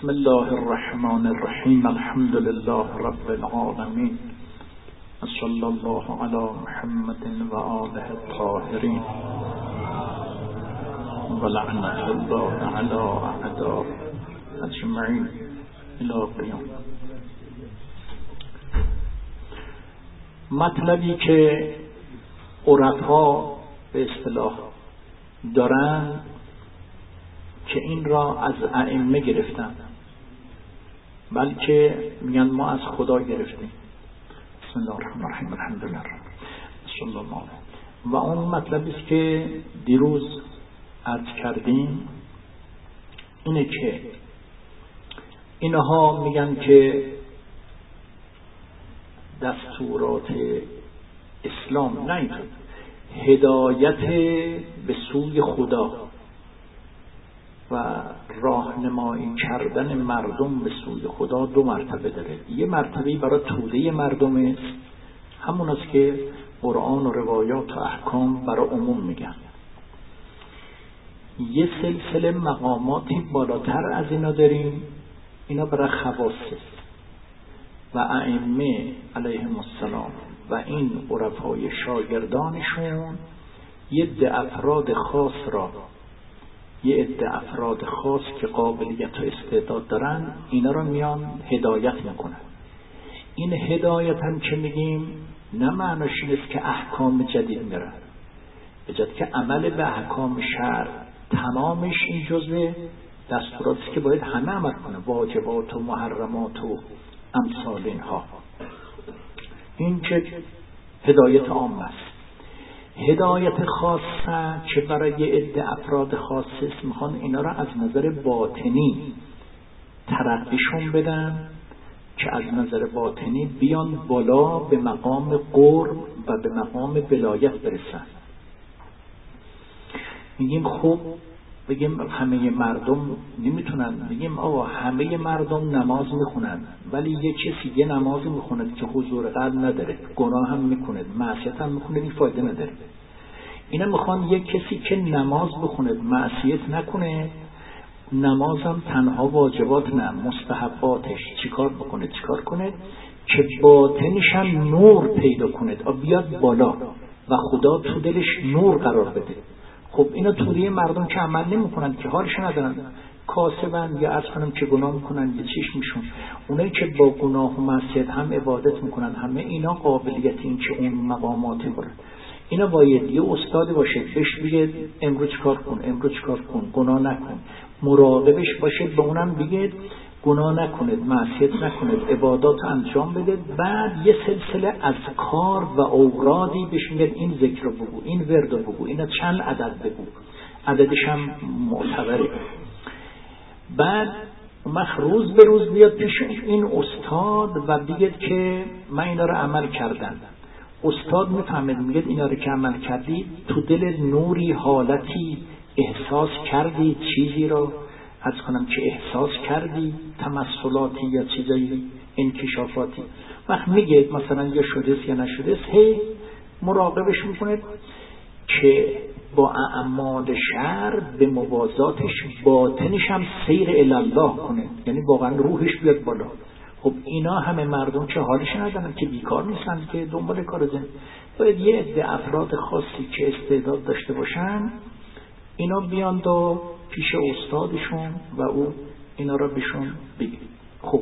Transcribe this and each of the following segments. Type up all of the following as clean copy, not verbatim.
بسم الله الرحمن الرحیم. الحمد لله رب العالمین. صلی الله علی محمد و آله الطاهرین و لعنت الله علی اعداء اجمعین الی قیام. مطلبی که عرفا به اصطلاح دارن که این را از ائمه گرفتن، بلکه میگن ما از خدا گرفتیم. بسم الله الرحمن الرحیم. الحمد لله صلی الله علیه. و اون مطلبی است که دیروز عرض کردیم اینه که اینها میگن که دستورات اسلام نه هدایت به سوی خدا و راهنمایی کردن مردم به سوی خدا دو مرتبه داره. یه مرتبه برای توده مردم است، همون است که قرآن و روایات و احکام برای عموم میگن. یه سلسله مقاماتی بالاتر از اینا داریم، اینا برای خواص است و ائمه علیهم السلام و این عرفای شاگردانشون یه عده افراد خاص را، یه عده افراد خاص که قابلیت و استعداد دارن، اینا را میان هدایت میکنن. این هدایت هم که میگیم نه معناش نیست که احکام جدید میرن، به جد که عمل به احکام شرع تمامش این جزء دستوراتی که باید همه عمل کنه، واجبات و محرمات و امثال اینها. این که هدایت عام است. هدایت خاصه که برای عده افراد خاص است، میخوان اینا را از نظر باطنی ترقیشون بدن که از نظر باطنی بیان بالا به مقام قرب و به مقام ولایت برسن. میگیم خب بگیم همه مردم نمیتونن، میگیم آقا همه مردم نماز میخونن ولی یه کسی یه نماز میخونه که حضور قلب نداره، گناه هم میکنه، معصیت هم میکنه، این فایده نداره. اینا میخوان یک کسی که نماز بخونه معصیت نکنه، نماز هم تنها واجبات نه مستحباتش چیکار بکنه چیکار کنه که باطنش هم نور پیدا کنه، بیاد بالا و خدا تو دلش نور قرار بده. خب اینا توده مردم که عمل نمیکنن، که حالش ندارن، کاسبن یا عرض کنم که گناه میکنن یه چیش میشون. اونایی که با گناه و معصیت هم عبادت میکنن، همه اینا قابلیت این که اون مقاماتی برن. اینا باید یه استاد باشه بهش بگه امروز کار کن، امروز کار کن، گناه نکن، مراقبش باشه، به اونم بگه گناه نکنید، معصیت نکنید، عبادات انجام بده. بعد یه سلسله اذکار و اورادی بهش میگه این ذکر رو بگو، این ورد رو بگو، اینا چند عدد بگو، عددش هم معتبره. بعد روز به روز بیاد پیش این استاد و بگه که من اینا رو عمل کردم. استاد میفهمد، میگه اینا رو که عمل کردی تو دل نوری حالتی احساس کردی، چیزی رو از کنم که احساس کردی، تمثلاتی یا چیزایی انکشافاتی. وقت میگه مثلا یا شده یا نشده، هی مراقبش میکنه که با اعمال شر به موازاتش باطنش هم سیر الله کنه، یعنی واقعا روحش بیاد بالا. خب اینا همه مردم که حالش ندارن، که بیکار نیستن، که دنبال کار زن، باید یه عده افراد خاصی که استعداد داشته باشن اینا بیان دو پیش استادشون و او اینا را بهشون بگه. خب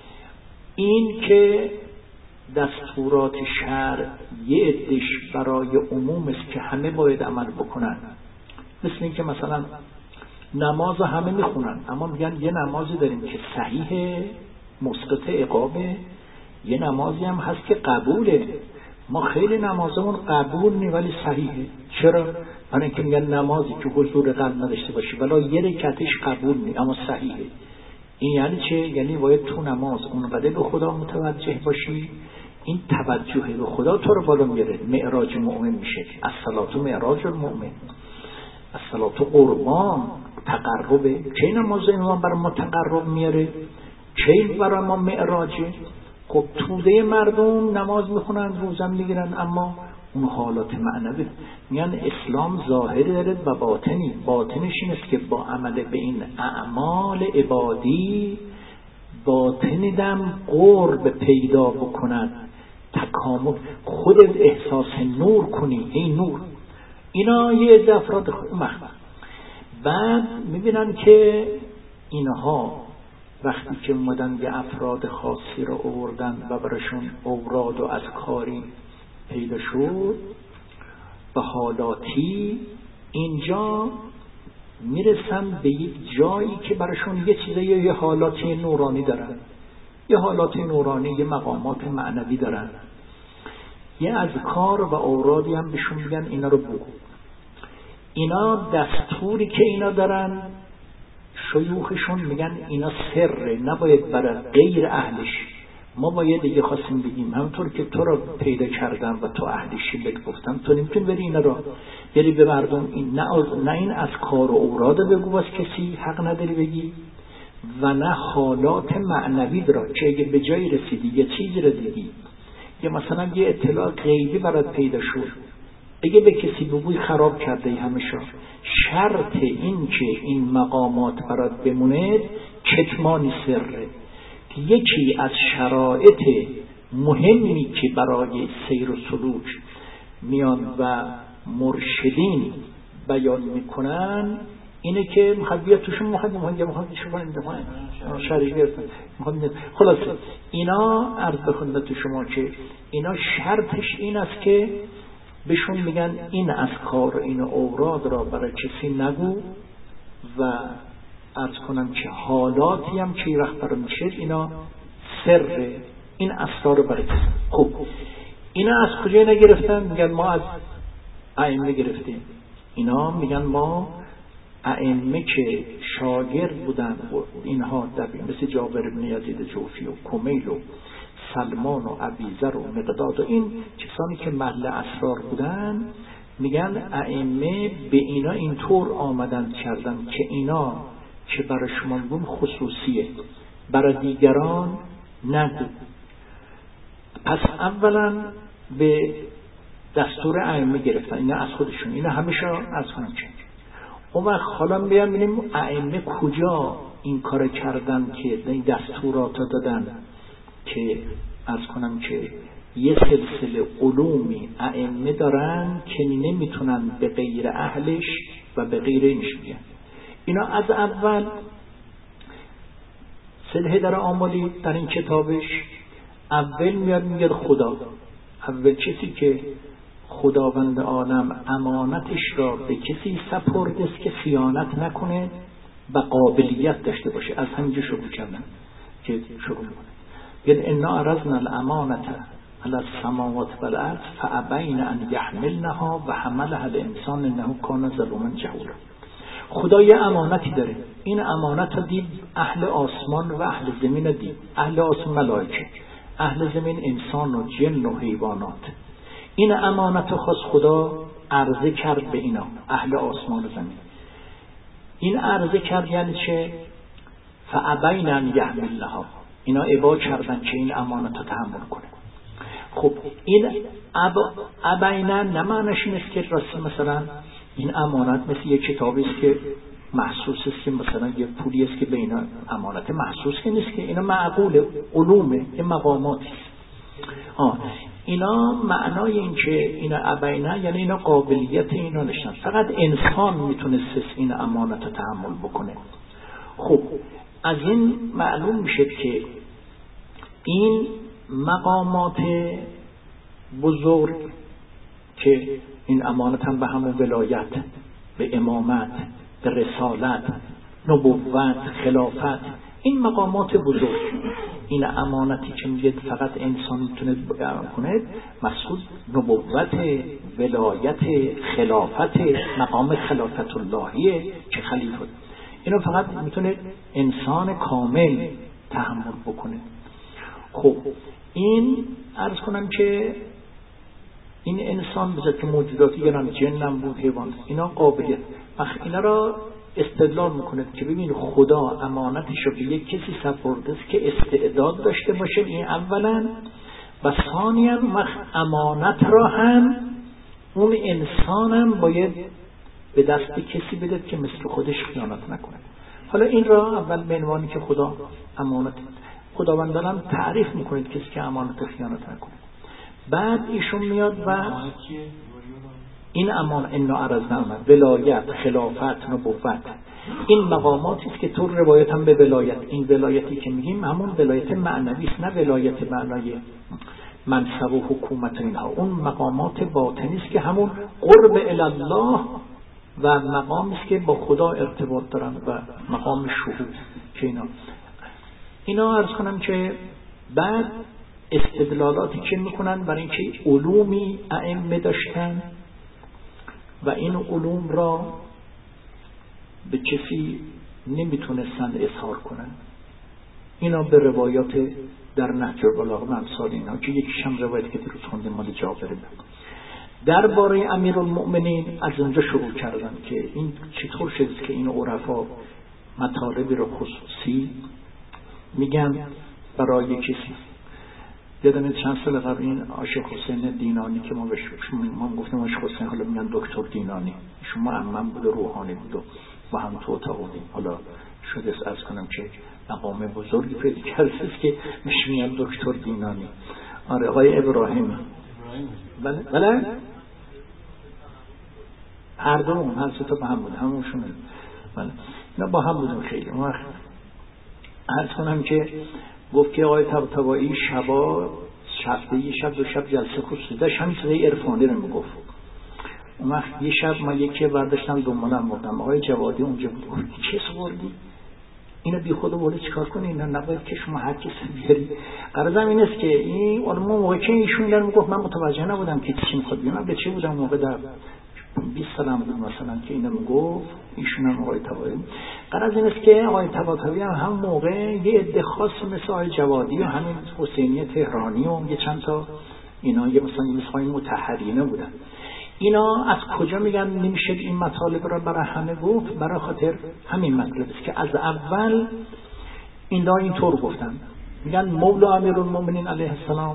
این که دستورات شرع یه عده‌اش برای عموم است که همه باید عمل بکنن، مثل این که مثلا نماز همه میخونن اما میگن یه نمازی داریم که صحیحه مسقط عقابه، یه نمازی هم هست که قبوله. ما خیلی نمازمون قبول نی ولی صحیحه. چرا؟ برای اینکه میگن نمازی که حضور قلب نداشته باشه ولی یه رکعتش قبول نی اما صحیحه. این یعنی چه؟ یعنی باید تو نماز اونقدر به خدا متوجه باشی، این توجه به خدا تو رو بالا میاره، معراج مؤمن میشه. الصلاة معراج المؤمن، الصلاة قربان، تقربه. چه نماز امام برای ما تقرب میاره، چه برای ما معراجه. خب توده مردم نماز میخونن، روزه میگیرن، اما اون حالات معنوی میگن اسلام ظاهری داره و باطنی. باطنش این است که با عمل به این اعمال عبادی باطنیدم قرب پیدا بکند تکامل، خودت احساس نور کنی، ای نور. اینا یه عده افراد بعد میبینن که اینها وقتی که اومدن یه افراد خاصی رو آوردن و براشون اوراد و اذکاری پیدا شد به حالاتی، اینجا میرسن به یک جایی که براشون یه چیزه، یه حالاتی نورانی دارن، یه حالات نورانی، یه مقامات معنوی دارن، یه اذکار و اورادی هم بهشون میگن اینا رو بگو. اینا دستوری که اینا دارن شیوخشون میگن اینا سره، نباید برای غیر اهلش. ما باید دیگه خواستیم بگیم همونطور که تو رو پیدا کردم و تو اهلشی بهت گفتم، تو نمیتونی بری اینا رو بری به مردم نه این اذکار و اوراد بگو، باز کسی حق نداری بگی، و نه حالات معنوی را که اگه به جایی رسیدی یه چیزی را دیدی یا مثلا یه اطلاع غیبی برات پیدا شد، اگه به کسی بگوی خراب کرده همیشه. شرط این که این مقامات برات بمونه کتمان سره. یکی از شرایط مهمی که برای سیر و سلوک میان و مرشدین بیان میکنن اینه که میخواد بیاد توشون، میخواد شریک گرفتن. خلاصه اینا عرض بخونده تو شما که اینا شرطش این است که بهشون میگن این اذکار و این اوراد را برای کسی نگو و عرض کنم که حالاتی هم که وقت برای میشه اینا سر، این اسرار برای کسی. خب اینا از کجا نگرفتن؟ میگن ما از ائمه گرفتیم. اینا میگن ما ائمه که شاگرد بودن اینها مثل جابر بن یزید جوفی و کمیل و سلمان و ابیذر و مقداد و این کسانی که محل اسرار بودن، میگن ائمه به اینا اینطور آمدن کردن که اینا که برای شما میگم خصوصیه، برای دیگران نگو. پس اولا به دستور ائمه گرفتن، اینا از خودشون، اینا همیشه از خودشون. اون وقت حالا بیان ببینیم ائمه کجا این کار کردن که این دستورات دادن که از کنم که یه سلسله علومی ائمه دارن که نمیتونن به غیر اهلش و به غیر اینش بیان. اینا از اول سلحه در آمالی در این کتابش اول میاد میگه خدا، اول کسی که خداوند عالم امانتش را به کسی سپرده است که خیانت نکنه و قابلیت داشته باشه. از همینجا شروع کردن که شروع کنه یعنی انا عرضنا الامانة علی السماوات والارض فابین ان یحملنها و حملها الانسان انه کان ظلوما جهولا. خدا یه امانتی داره، این امانت رو دید اهل آسمان و اهل زمین دید. اهل آسمان ملائکه، اهل زمین انسان و جن و حیوانات. این امانت رو خواست خدا عرضه کرد به اینا اهل آسمان و زمین. این عرضه کرد یعنی چه؟ فابین ان یحملنها، اینا ابا کردن که این امانت رو تحمل کنه. خب این ابینا نمانش این است که راستی مثلا این امانت مثل یک کتابی است که محسوس است که مثلا یک پولی است که به اینا امانت محسوس که نیست، که اینا معقول علومه، این مقامات است. اینا معنای این که اینا ابینا یعنی اینا قابلیت اینا نشدن، فقط انسان میتونست این امانت رو تحمل بکنه. خب از این معلوم میشه که این مقامات بزرگ که این امانت هم به همون ولایت، به امامت، به رسالت، نبوت، خلافت، این مقامات بزرگ، این امانتی که میگه فقط انسان میتونه بیان کنه، مسئول نبوت، ولایت، خلافت، مقام خلافت اللهیه که خلیفه، اینا فقط میتونه انسان کامل تحمل بکنه. خب این عرض کنم که این انسان بذات که موجوداتی یعنی جنم بود، حیوان، اینا قابلیت اینا را استدلال میکنه که ببین خدا امانتش رو به یک کسی سپرده است که استعداد داشته باشه، این اولا، و ثانیاً امانت را هم اون انسانم باید به دست کسی بده که مثل خودش خیانت نکنه. حالا این را اول به عنوانی که خدا امانت خداوند هم تعریف میکنید کسی که امانت خیانت نکنه. بعد ایشون میاد و این انا عرضنا ولایت، خلافت، نبوت، این مقاماتی است که تو روایت هم به ولایت، این ولایتی که میگیم همون ولایت معنوی است، نه ولایت معنای منصب و حکومت اینها. اون مقامات باطنی است که همون قرب الی الله و مقامی است که با خدا ارتباط دارن و مقام شهود که اینا عرض کنم که بعد استدلالاتی که میکنن برای اینکه علومی ائمه داشتن و این علوم را به کسی نمیتونستند اظهار کنن. اینا به روایات در نهج البلاغه امثال اینا که یکیش هم روایت که دیروز خوندیم مال جابر درباره امیرالمؤمنین از اونجا شروع کردن که این چطور شد که این عرفا مطالبی رو خصوصی میگن برای کسی. یادم چند سال قبل این عاشق حسین دینانی که ما گفتیم عاشق حسین، حالا میگن دکتر دینانی، ایشون معمم بود و روحانی بود و با هم تو اتاق بودیم. حالا شده از کنم که مقام بزرگی پیدا کرده است که میگن دکتر دینانی. آره آقای ابراهیمی. بله هر دوم هر سه تا با هم بود، همونشون. بله اینا با هم بودن خیلی. اون وقت عرض کنم که گفت که آقای طباطبایی شبا یه شب دو شب جلسه خصوصی داشت، همین چیزای عرفانی رو میگفت. اون وقت یه شب ما یکی برداشتم دنبالم بردم، آقای جوادی اونجا بود. چه سوالی اینو بی خود بوله چیکار کنی؟ اینا نباید که شما هر کسی بیاری. غرضم این است که این علما موقعی که ایشون اینا رو میگفت من متوجه نبودم که چی میخواد بگه. من به چه بودم موقع در 20 سالم بود مثلا که اینو میگفت ایشون هم آقای طباطبایی. غرض این است که آقای طباطبایی هم موقع یه عده خاص مثل آقای جوادی و همین حسینی تهرانی و یه چند تا اینا یه مثلا متحرینه بودن. اینا از کجا میگن نمیشه این مطالب را برای همه گفت؟ برای خاطر همین مطلب است که از اول اینا اینطور گفتن. میگن مولا امیرالمؤمنین علیه السلام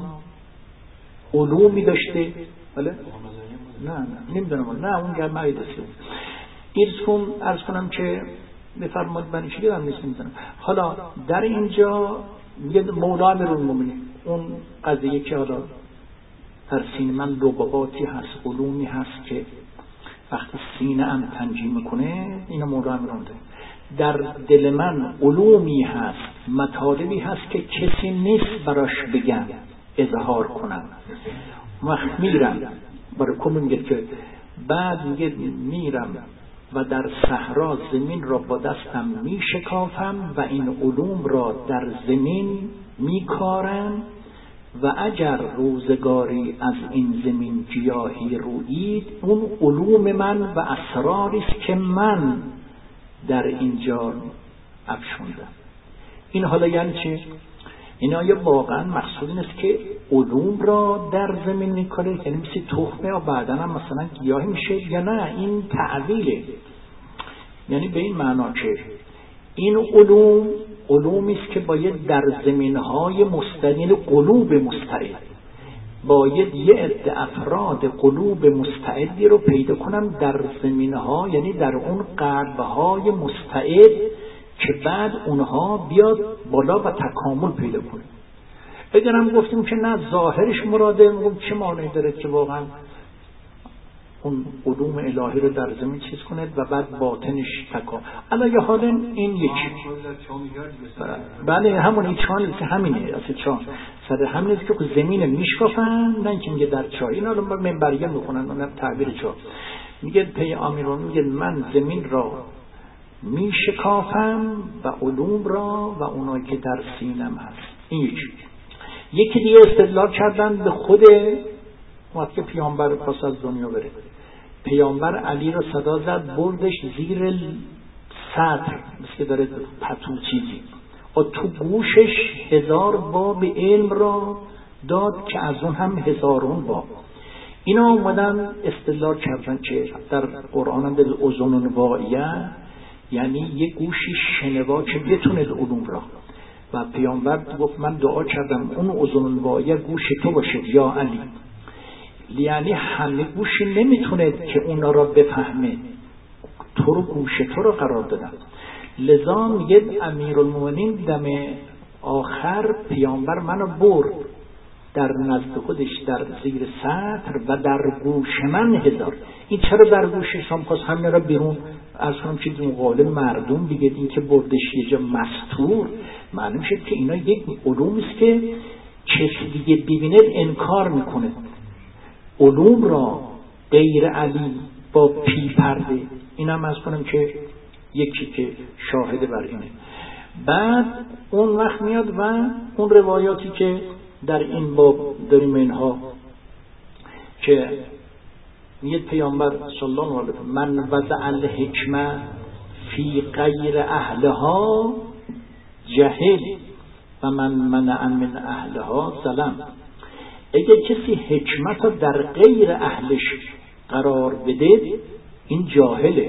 علومی داشته. بله؟ نه نمیدونم، نه اون گرم عیدسی بود. عرض کنم که بفرماد من چی دارم نیست میدونم. حالا در اینجا میگه مولا امیرالمؤمنین، اون قضیه که حالا در سینه من لباباتی هست، علومی هست که وقتی سینه ام تنجیم میکنه اینا مولا امیرالمؤمنین. در دل من علومی هست، مطالبی هست که کسی نیست براش بگم اظهار کنم. وقت میرم برای کم میگه که بعد میگه میرم و در صحرا زمین را با دستم میشکافم و این علوم را در زمین میکارم و اگر روزگاری از این زمین گیاهی رویید اون علوم من و اسراری است که من در اینجا افشوندم. این حالا یعنی چه؟ این آیا واقعا مقصود این است که علوم را در زمین میکنه یعنی مثل تخمه و بعدا هم مثلا گیاهی میشه یا نه؟ این تعویله. یعنی به این معنا که این علومی است که باید در زمینهای مستعد قلوب مستعد باید یه عده افراد قلوب مستعدی رو پیدا کنم در زمینها، یعنی در اون قلبهای مستعد که بعد اونها بیاد بالا و تکامل پیدا کنه. اگرم گفتیم که نه ظاهرش مراده، میگم چه معنی داره که واقعا اون علوم الهی رو در زمین چیز کنه و بعد باطنش تکامل. علاوه حال این یکی بله همون این چان که همینه اصلا چان سر همین است که زمین میشکافن، نه اینکه میگه در چای. اینا رو منبریه میخونن اون تعبیر چا میگه پی آمیرون میگه من زمین را میشکافم و علوم را و اونایی که در سینم هست. این یکی دیگه استدلال کردن به خود وقتی پیامبر پس از دنیا بره، پیامبر علی را صدا زد بردش زیر سطر مثل که داره پتو چیزی و تو گوشش 1000 باب علم را داد که از اون هم 1000 باب. اینا اومدن استدلال کردن که در قرآن هم به اذن واعیه یعنی یه گوشی شنوا که بتونه علوم را. و پیامبر گفت من دعا کردم اون اذن واعیه گوش تو باشه یا علی، یعنی همه گوشی نمیتونه که اونا را بفهمه، تو رو گوش تو رو قرار دادن. لذا میگه امیرالمؤمنین دم آخر پیامبر منو برد در نزد خودش در زیر سطر و در گوش من 1000. این چرا در گوش شما خواست همین را بیرون از کنم که مقابل مردم دیگه این که بردش یه جا مستور معلوم شد که اینا یک علوم است که کسی دیگه ببینه انکار میکنه. علوم را غیر علی با پی پرده، اینم از کنم که یکی که شاهده بر اینه. بعد اون وقت میاد و اون روایاتی که در این باب داریم اینها که میگه پیامبر صلی الله علیه و من وضع الحکمه فی غیر اهلها جهل و من منع من اهلها ظلم. اگه کسی حکمت رو در غیر اهلش قرار بده این جاهله.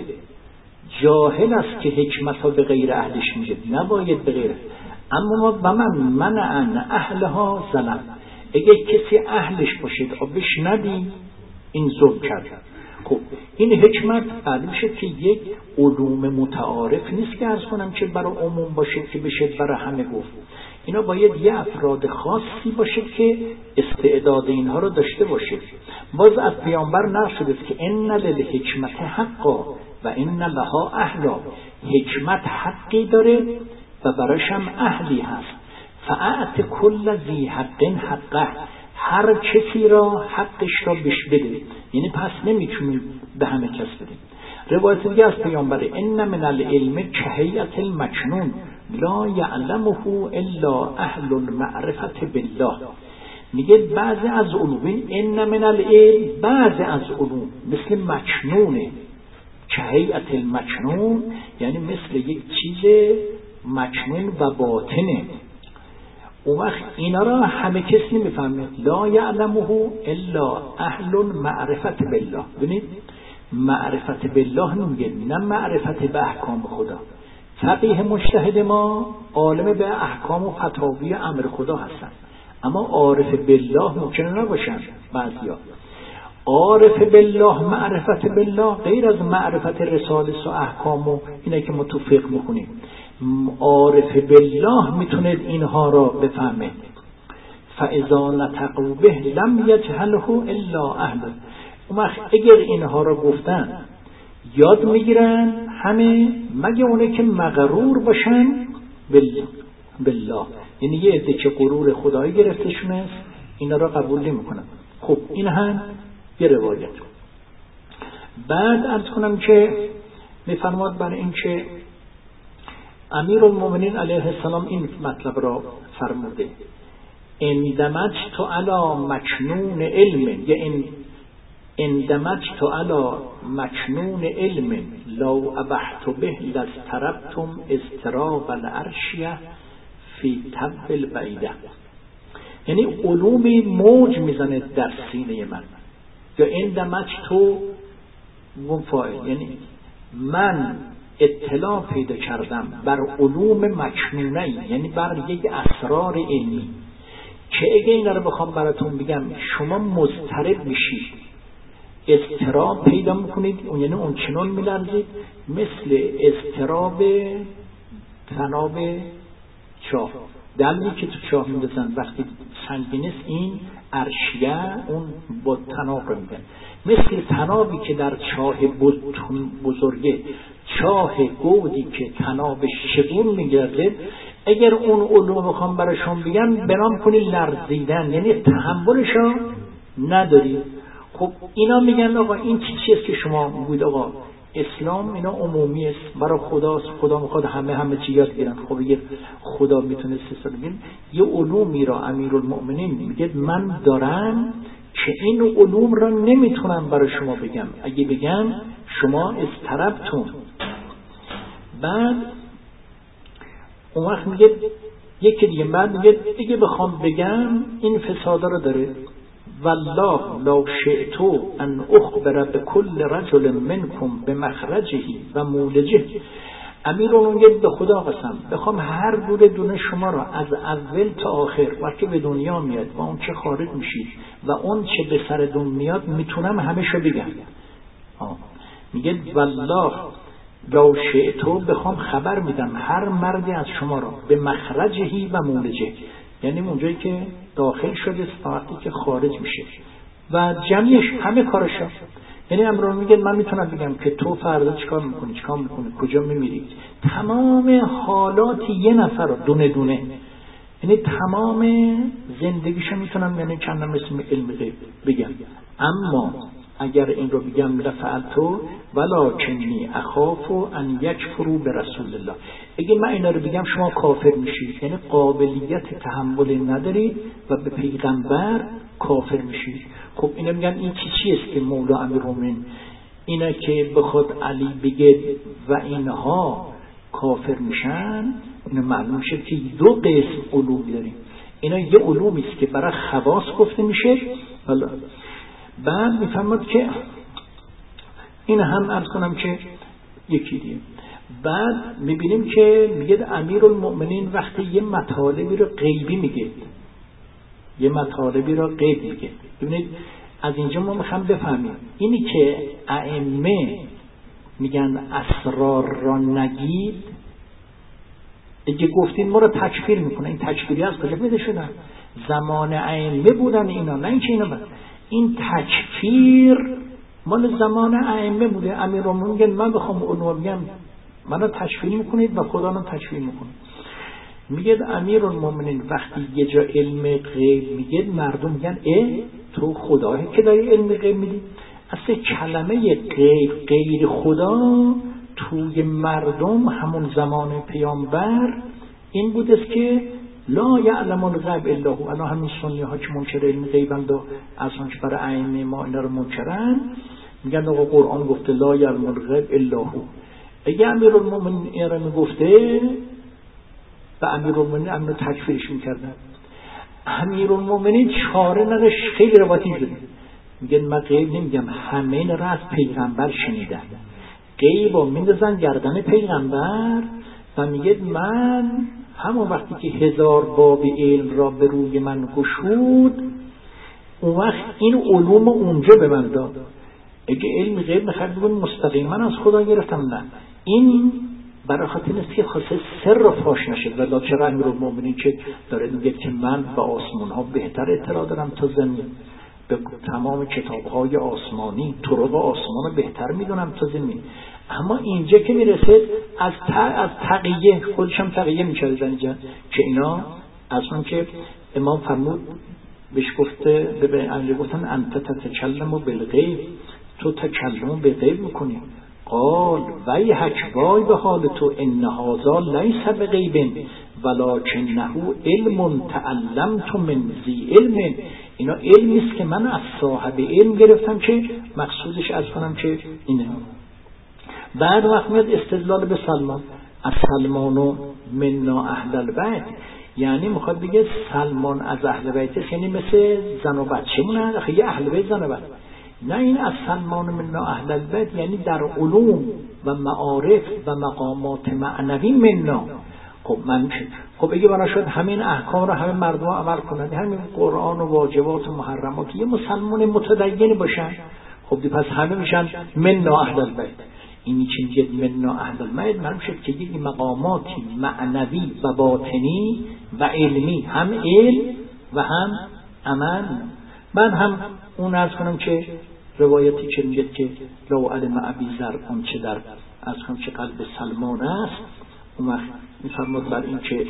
جاهل است که حکمت رو به غیر اهلش میده، نباید به غیر. اما و من منع اهلها ظلم. اگه کسی اهلش باشد و بشنوی این ظلم کرد. خب این حکمت معلوم شد که یک علوم متعارف نیست که عرض کنم که برای عموم باشه که بشه برای همه گفت. اینا باید یه افراد خاصی باشه که استعداد اینها رو داشته باشه. باز از پیامبر نقل شده که ان للحکمت حقا و ان لها اهلا. حکمت حقی داره و براش هم اهلی هست. فاعط کل ذی حق حقه. هر کسی را حقش را بش بده. یعنی پس نمیتونیم به همه کس بدیم. روایت دیگه از پیامبر ان من العلم کهیئة المکنون لا یعلمه الا اهل المعرفة بالله. میگه بعضی از علوم ان من العلم، بعضی از علوم مثل مکنونه. کهیئة المکنون یعنی مثل یک چیز مکنون و باطنه. اون وقت اینا را همه کس نمیفهمه. لا یعلمه الا اهل معرفت بالله. ببینید معرفت بالله نمیگه، نه معرفت به احکام خدا. فقیه مجتهد ما عالم به احکام و فتاوی امر خدا هستن، اما عارف بالله ممکنه نباشن. بعضیا عارف بالله معرفت بالله غیر از معرفت رسالس و احکام و اینه که ما تو فقه میکنیم. عارف بالله میتونه اینها را بفهمه. فاذا نطقوا به لم یجهله الا اهله. اگر اینها را گفتن یاد میگیرن همه مگه اونه که مغرور باشن بالله. یعنی یه عده که غرور خدایی گرفتشون است اینا را قبول نمیکنن. خب این هم یه روایت. بعد عرض کنم که میفرماد برای این که امیرالمومنین علیه السلام این مطلب را فرموده اندمجت علی مکنون علم، یا اندمجت علی مکنون علم لو ابحت به لاضطربتم اضطراب العرشیه فی طب البعیده. یعنی علومی موج میزنه در سینه من. یا اندمجت فاعل یعنی من اطلاع پیدا کردم بر علوم مکنونه، یعنی بر یک اسرار علمی که اگه این رو بخوام براتون بگم شما مضطرب میشید، اضطراب پیدا میکنید، یعنی اون چنان میلرزید مثل اضطراب تناب چاه. دلی که تو چاه میندازن وقتی سنگین است این عرشیه اون با تناب رو میگن. مثل تنابی که در چاه بزرگه، چاه گودی که تنابش شگون میگرده، اگر اون علوم بخوام براشون بگم بنام کنی لرزیدن، یعنی تحملشو نداری. خب اینا میگن آقا این چیزی است که شما میگوید آقا اسلام اینا عمومی است، برای خداست، خدا میخواد همه چی یاد بگیرن. خب یه خدا میتونه یه علومی را امیرالمؤمنین میگه من دارم که این علوم را نمیتونم برای شما بگم، اگه بگم شما اضطربتون. بعد اون وقت میگه یکی دیگه بعد میگه اگه بخوام بگم این فسادا رو داره. والله لو شئت ان اخبر بكل رجل منكم بمخرجه و مولجه. امیرالمومنین به خدا قسم بخوام هر دونه شما را از اول تا آخر وقتی به دنیا میاد و اون چه خارج میشید و اون چه به سرتون میاد میتونم همه شو بگم. میگه والله لو شئتو بخوام خبر میدم هر مردی از شما را به مخرجهی و مولجه، یعنی اونجایی که داخل شده تا وقتی که خارج میشه و جمعیش همه کارشا. یعنی امروز میگه من میتونم بگم که تو فردا چیکار میکنی، کجا میمیری، تمام حالات یه نفر رو دونه دونه، یعنی تمام زندگیشو میتونم یعنی چندم اسم علم غیب بگم. اما اگر این رو بگم لفعلتو ولکنی اخاف ان یکفروا برسول الله، اگه من اینا رو بگم شما کافر میشید، یعنی قابلیت تحمل ندارید و به پیغمبر کافر میشید. خب اینا میگن این چیست که مولا امیرالمومنین اینا که بخواد علی بگه و اینها کافر میشن، اینا معلوم شد که دو قسم علوم داریم. اینا یه علومی است که برای خواص گفته میشه، بعد میفهمد که این هم عرض کنم که یکی دیگه. بعد میبینیم که میگه امیرالمؤمنین وقتی یه مطالبی رو غیبی میگه، یه مطالبی رو غیب میگه. ببینید از اینجا ما میخوام بفهمیم اینی که ائمه میگن اسرار را نگید، اگه گفتین ما رو تکفیر میکنه. این تکفیری از کجا پیدا شدن؟ زمان ائمه بودن اینا، نه اینکه اینا این تکفیر مال زمان ائمه بوده. امیرالمومنین میگن من بخوام اونو بگم منو تکفیر میکنید و خدا رو تکفیر میکنه. میگه امیرالمومنین وقتی یه جا علم غیب میگه مردم میگن تو خدایی که داری علم غیب میدی. اصلا کلمه غیر خدا توی مردم همون زمان پیامبر این بود است که لا یعلم الغیب الا هو. الان همین سنی ها که منکر علم غیبند و از اون که برای ائمه ما اینا رو منکرن میگن آقا قرآن گفته لا یعلم الغیب الا هو. اگه امیرالمومنین این رو میگفته و امیرالمومنین امنو تکفیرش میکردن، امیرالمومنین چاره نداشت. خیلی روایتی شده میگن من غیب نمیگم، همه این را از پیغمبر شنیدن. غیب رو میندازن گردن پیغمبر و میگه من همون وقتی که 1000 باب علم را به روی من گشود اون وقت این علوم اونجا به من داد. اگه علم غیب میخواد بگن مستقیما از خدا گرفتم، نه، این برای خاطر نیست که خاصه سر فاش نشد. ولی چرا امیرالمومنین که داره میگه که من به آسمان ها بهتر اطلاع دارم تا زمین، به تمام کتاب های آسمانی طرق آسمان رو بهتر میدونم تا زمین. اما اینجا که میرسه از تقیه خودش هم تقیه میکردن اینجا که اینا از اون که امام فرمود بهش گفته به انجا گفتن انت تتکلم بالغیب، تو تکلم به غیب میکنی. قال ویحک وای به حال تو ان هذا لیس بغیب ولکنه علم تعلمت من ذی علم. اینا علمی است که من از صاحب علم گرفتم که مقصودش از کنم که اینه. بعد وقت میاد استدلال به سلمان، از سلمان و منا اهل البیت، یعنی میخواد بگه سلمان از اهل بیت است، یعنی مثل زن و بچه مونه، خیلی اهل بیت زن و بچه. نه، این از سلمان منا اهل البیت یعنی در علوم و معارف و مقامات معنوی منا. خب من خب اگه بنا شد همین احکام رو همه مردم عمل کنند، همین قرآن و واجبات و محرمات یه مسلمان متدین باشن، خب دی پس همه میشن منا اهل البیت. اینی که میگه منا اهل البیت معلوم شد که یک مقاماتی معنوی و باطنی و علمی، هم علم و هم عمل. من هم اون عرض کنم که روایتی که میگه که لو علم ابی ذر اون چه در از کنم که قلب سلمان است، اون وقت میفرماد بر این که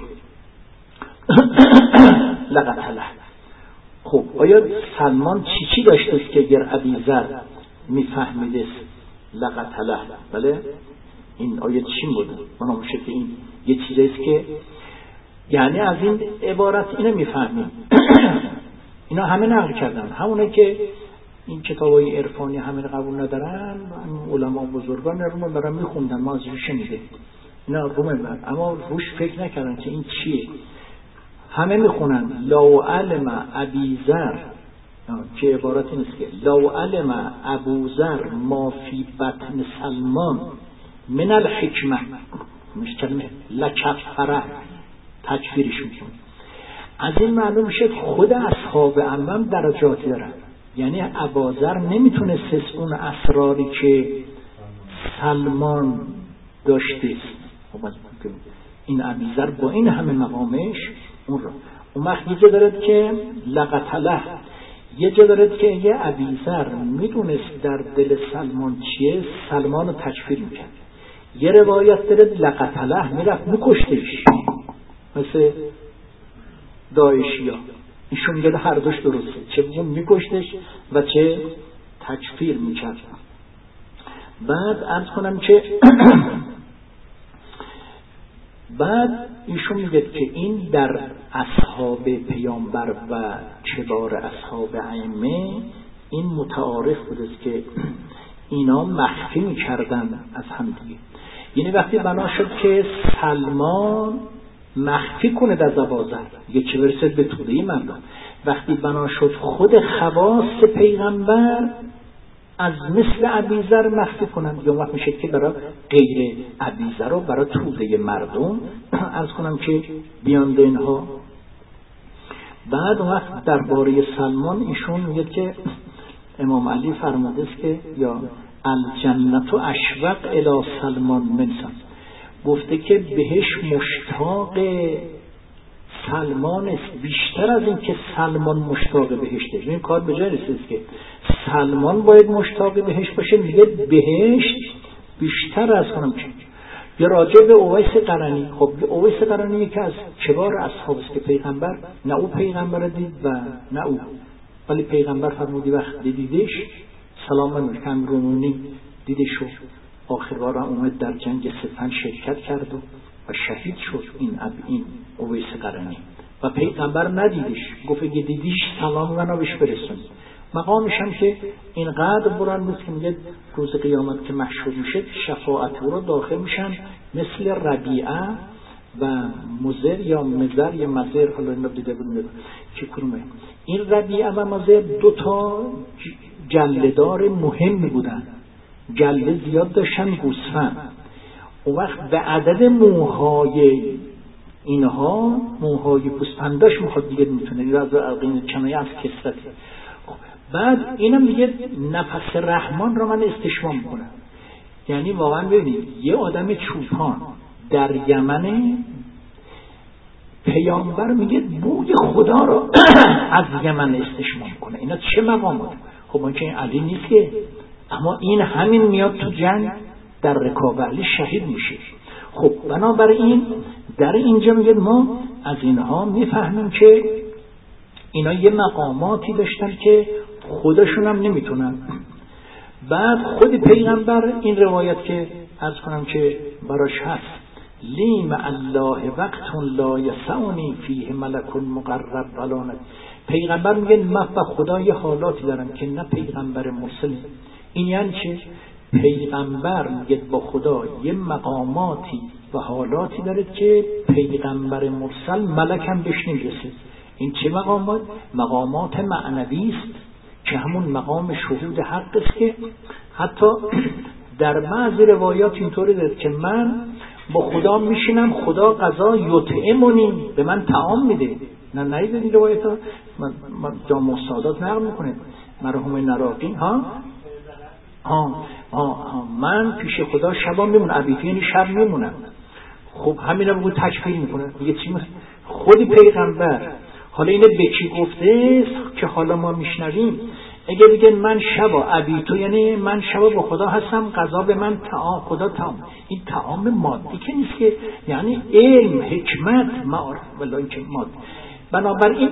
لقتله. خب آیا سلمان چی داشته است که اگر ابی ذر میفهمیده لقتله؟ بله، این آیه چی بود؟ من میشه که این یه چیزی است که یعنی از این عبارت اینو میفهمیم. اینا همه نقل کردن، همونه که این کتابای عرفانی همه قبول ندارن، علما بزرگان رو برام میخوندن، ما از روش شنیده اینا رومه بر، اما روش فکر نکردن که این چیه. همه میخونن لو علم ابی ذر، که عبارت نیست که لو علم ابو ذر ما فی بطن سلمان من الحکمه، مش کلمه لکفره، تکفیرش میکنه. از این معلوم شد خود اصحاب عمم درجاتی دارن، یعنی ابوذر نمیتونه اون اسراری که سلمان داشته. این ابیذر با این همه مقامش اون را اون وقت یه جا دارد که لقتله، یه جا دارد که یه ابیذر میدونست در دل سلمان چیه، سلمان رو تکفیر میکرد. یه روایت دارد لقتله، میرفت میکشتش، مثل داعشی ها. ایشون میگه هر دوش درسته، چه اون میکشتش و چه تکفیر میکرد. بعد عرض کنم که بعد ایشون میگه که این در اصحاب پیامبر و کبار اصحاب ائمه این متعارف بوده که اینا مخفی میکردن از هم دیگه. یعنی وقتی بنا شد که سلمان مخفی کنه در ابوذر، یه چه برسد به توده مردم، وقتی بنا شد خود خواص پیغمبر از مثل ابیذر مخفی کنن، یا وقت میشه که برای غیر ابیذر و برای توده مردم از کنم که بیانده اینها. بعد وقت درباره سلمان ایشون میگه که امام علی فرموده است که یا الجنت و اشوق الی سلمان منسان، گفته که بهش مشتاق سلمان است بیشتر از این که سلمان مشتاق بهشته. این کار به جای رسید که سلمان باید مشتاق بهشت باشه، میگه بهشت بیشتر از کنم چی. یا راجع به اویس قرنی، خب اویس قرنی یکی از کبار اصحاب است که پیغمبر نه او پیغمبر دید و نه او، ولی پیغمبر فرمودی وقتی دیدش سلام من رومونی دیدش و آخر بار اومد در جنگ سفن شرکت کرد و شهید شد. این اویس قرنی و پیغمبر ندیدش، گفت اگه دیدیش سلام منو بهش برسونید. مقامش هم که اینقدر بلند است که میگه روز قیامت که محشور میشه شفاعت او رو داخل میشن مثل ربیعه و مزر یا مزر یا مزر، حالا اینو دیده بودیم که کدومه. این ربیعه و مزر دو تا جلدار مهمی بودن، جلده زیاد داشتن، گوسفند. اون وقت به عدد موهای اینها، موهای گوسفنداش میخواد دیگه میتونه این از عقین کنایه از کسرت. بعد اینم میگه نفس رحمان رو من استشمام میکنم. یعنی واقعا ببینید یه آدم چوپان در یمن، پیامبر میگه بوی خدا رو از یمن استشمام کنه. اینا چه مقامات؟ خب اون که علی نیست که، اما این همین میاد تو جنگ در رکاب علی شهید میشه. خب بنابراین در اینجا میگه ما از اینها میفهمیم که اینا یه مقاماتی داشتن که خودشون هم نمیتونن. بعد خود پیغمبر این روایت که عرض کنم که براش هست، لی مع الله وقت لا یسعنی فیه ملک مقرب ولا نبی. پیغمبر میگه من با خدا یه حالاتی دارم که نه پیغمبر مرسل. این یعنی چه؟ پیغمبر میگه با خدا یه مقاماتی و حالاتی داره که پیغمبر مرسل ملک هم بهش نمیرسه. این چه مقامات؟ مقامات معنوی است که همون مقام شهود حق است که حتی در بعضی روایات اینطوری داره که من با خدا میشینم، خدا غذا یطعمنی، به من طعام میده. نه نایید این روایت ها من جامع سادات نقل میکنه مرحوم نراقی من پیش خدا شبا میمونم، عبیدی یعنی شب میمونم. خب همین رو بگو تکفیر میکنه. میگه چی؟ خود پیغمبر حالا اینه به کی گفته که حالا ما میشنویم. اگه بگن من شبا عبیدو یعنی من شبا با خدا هستم، غذا به من طعام، خدا طعام. این طعام مادی که نیست که، یعنی علم، حکمت، معارف، ولی این که مادی. بنابراین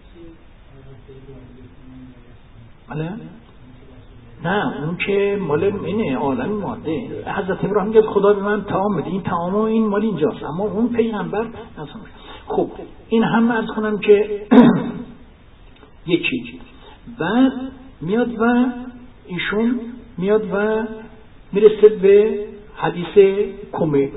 نه اون که مال اینه عالم ماده. حضرت ابراهیم میگه خدا به من طعام میده، این طعام و این مال اینجاست، اما اون پیغمبر اصلا. خب این هم عرض کنم که یکی. بعد میاد و ایشون میاد و میرسه به حدیث کمیل.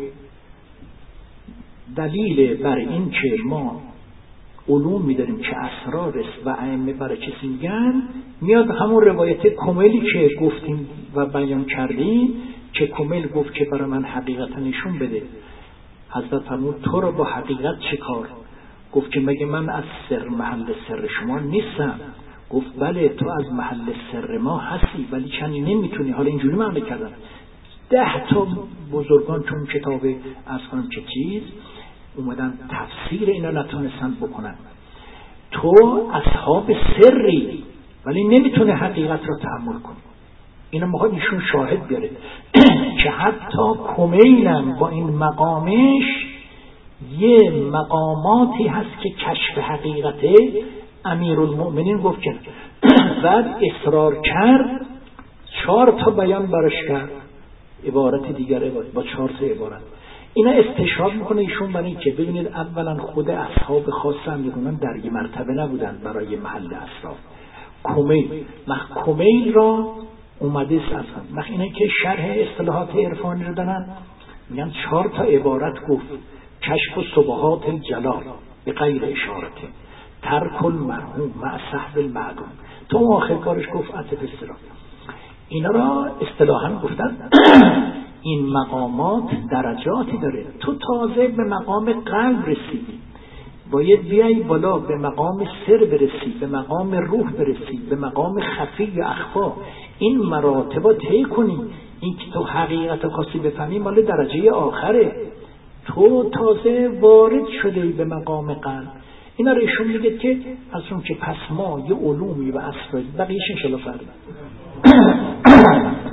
دلیل بر این که ما علوم میداریم که اسرار است و ائمه برای چیزی میگن، میاد همون روایت کمیلی که گفتیم و بیان کردیم که کمیل گفت که برای من حقیقت نشون بده. حضرت فرمود تو رو با حقیقت چه کار؟ گفت که مگه من از سر محل سر شما نیستم؟ گفت بله تو از محل سر ما هستی ولی چنین نمیتونی. حالا اینجوری معنی کردن 10 تا بزرگان چون کتاب از کنم چه چیز اومدن تفسیر اینا نتونستن بکنن. تو اصحاب سری ولی نمیتونه حقیقت رو تحمل کنه. اینا میخواد ایشون شاهد بیاره که حتی کمیلم با این مقامش یه مقاماتی هست که کشف حقیقته. امیرالمؤمنین گفت که بعد اصرار کرد 4 تا بیان براش کرد، عبارت دیگر عبارت با 4 تا عبارت. اینا استشهاد میکنه ایشون برای که ببینید اولا خود اصحاب خاص امیرالمؤمنین در یه مرتبه نبودن برای محل اسرار. کمیل را اومده سازن. اینا که شرح اصطلاحات عرفانی رو دارن میگن 4 تا عبارت گفت: کشف صبحات الجلال به غیر اشارت، ترک المرحوم مع صحب المعدوم. تو آخر کارش گفت عطف استراحت. اینا را اصطلاحاً گفتن این مقامات درجاتی داره. تو تازه به مقام قلب رسیدی، باید بیایی بالا به مقام سر برسی، به مقام روح برسی، به مقام خفی و اخفا. این مراتب طی کنی. این که تو حقیقت خاصی بفهمی مال درجه آخره. تو تازه وارد شده به مقام قلب. اینا رو ایشون میگه که از اون که پس ما یه علومی و اسراری بقیه‌اش انشاءالله فردا